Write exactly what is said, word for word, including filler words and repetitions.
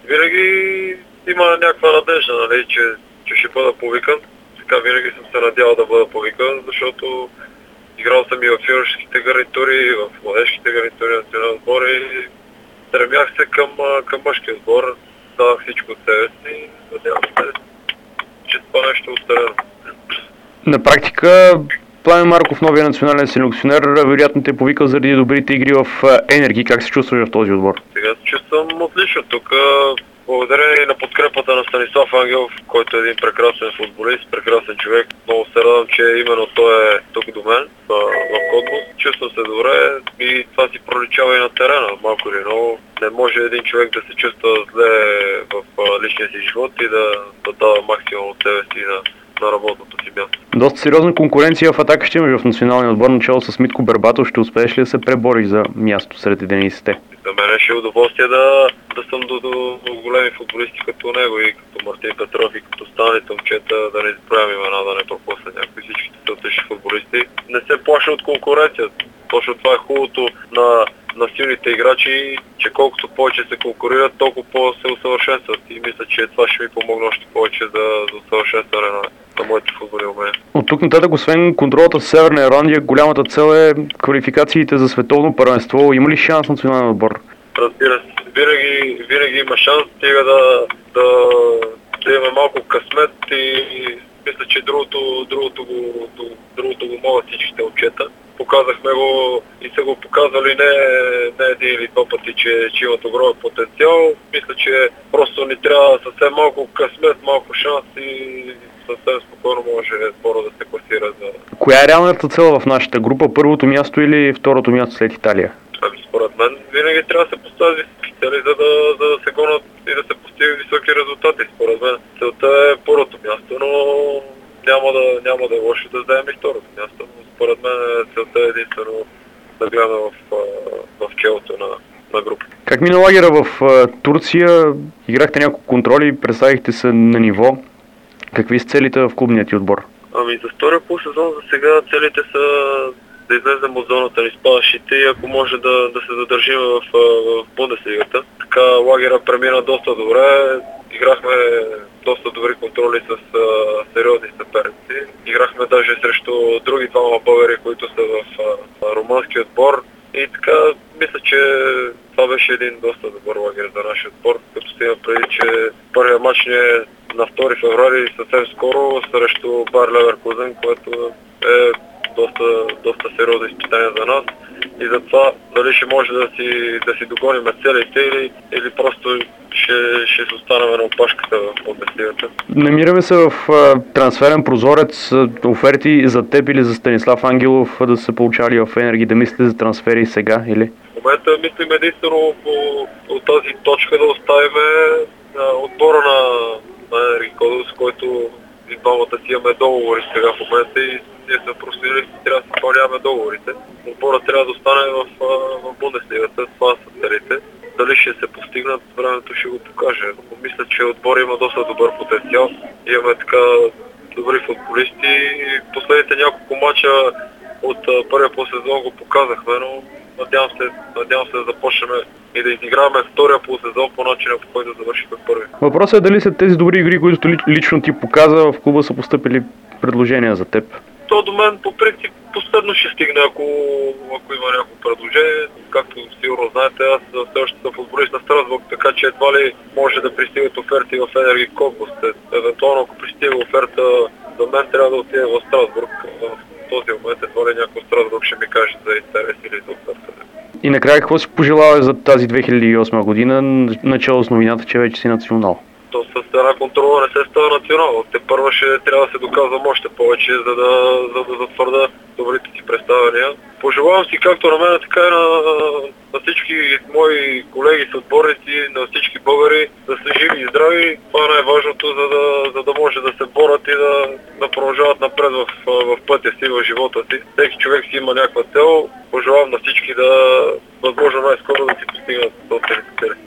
Винаги има някаква надежда, нали, че, че ще бъда повикан. Така винаги съм се надявал да бъда повикан, защото играл съм и в юношеските гарнитури, в младежките гарнитури, национални отбори. Стремях се към, към мъжкия отбор, давах всичко от себе си и надявам се, че това нещо остарено. На практика Пламен Марков, новия национален селекционер, вероятно те е повикал заради добрите игри в Енерги. Как се чувстваш в този отбор? Сега се чувствам отлично. Тук благодарение на подкрепата на Станислав Ангелов, който е един прекрасен футболист, прекрасен човек. Много се радвам, че именно той е тук до мен в Котбус. Чувствам се добре и това си проличава и на терена. Малко или много не може един човек да се чувства зле в личния си живот и да, да дава максимум от себе си на на работното си място. Доста сериозна конкуренция в атака ще имаш в националния отбор, начало с Митко Бербатов. Ще успееш ли да се пребориш за място сред единайсетте? За мен ще е удоволствие да, да съм до, до, до големи футболисти като него и като Мартин Петров и като останалите момчета, да не избравям имена, да не пропусна някои. Всичките са отлични футболисти. Не се плаша от конкуренцията. Точно това е хубавото на, на силните играчи, че колкото повече се конкурират, толкова по-се усъвършенстват. И мисля, че това ще ми помогне още повече за, за усъвършенстване на, на моите футболни умения. От тук нататък, освен контролата с Северна Ирландия, голямата цел е квалификациите за световно първенство. Има ли шанс национален отбор? Разбира се, винаги, винаги има шанс, стига да, да, да имаме малко късмет и мисля, че другото, другото, го, другото го могат всичките отчета. Показахме го и са го показвали не, не един или два пъти, че, че имат огромен потенциал. Мисля, че просто ни трябва съвсем малко късмет, малко шанс и съвсем спокойно може споро да се класира за... Коя е реалната цел в нашата група? Първото място или второто място след Италия? Ами според мен винаги трябва да се поставят високи цели, за да, за да се гонят и да се постигат високи резултати. Според мен целта е първото място, но няма да, няма да е лошо да вземем и второто място. Но според мен целта е единствено да гледаме в, в челото на, на група. Как мина лагера в Турция? Играхте няколко контроли, представихте се на ниво. Какви са целите в клубният ти отбор? Ами за втория полусезон за сега целите са да излезем от зоната на изпадащите и ако може да, да се задържим в, в Бундеслигата. Така лагера премина доста добре. Играхме доста добри контроли с а, сериозни съперници. Играхме даже срещу други двама българи, които са в а, румънски отбор. И така, мисля, че това беше един доста добър лагер за нашия отбор, като се има преди, че първият матч ни е на втори февруари съвсем скоро срещу Байер Леверкузен, което е доста, доста сериозно изпитание за нас. И затова дали ще може да си, да си догоним целите или, или просто ще, ще се останем на опашката в Бундеслигата. Намираме се в а, трансферен прозорец. Оферти за теб или за Станислав Ангелов да са получали в Енерги, да мислите за трансфери сега или? В момента мислим единствено по, по тази точка да оставим отбора на, на Енерги Котбус, който и двамата си имаме договори сега в момента и ние сме проследили, трябва да изпълняваме договорите. Отбора трябва да остане в, в Бундеслигата, това са целите. Дали ще се постигнат, времето ще го покаже. Но мисля, че отбор има доста добър потенциал. Имаме така добри футболисти и последните няколко мача от първия полусезон го показахме, но надявам се, надявам се да започнем и да изиграваме втория полусезон по начина, по който завършихме първи. Въпросът е дали след тези добри игри, които лично ти показа, в клуба са постъпили предложения за теб? То до мен по принцип последно ще стигне, ако, ако има някакво предложение. Както сигурно знаете, аз все още съм футболист на Страсбург, така че едва ли може да пристигат оферти в Енерги Котбус. Евентуално, ако пристига оферта за мен, трябва да отида в Страсбург. В този момент едва ли някой в Страсбург ще ми каже за интерес или за оферта. И накрая какво си пожелава за тази две хиляди и осма година, начало с новината, че вече си национал? То с една контрола не се става национал. Те първа ще трябва да се доказвам още повече, за да, за да затвърда добрите си представяния. Пожелавам си както на мен, така и на, на всички мои колеги, съотборници, на всички българи да са живи и здрави. Това е най-важното, за да, за да може да се борят и да, да продължават напред в, в пътя си, в живота си. Всеки човек си има някаква цел. Пожелавам на всички да възможно най-скоро да си постигнат собствените цели.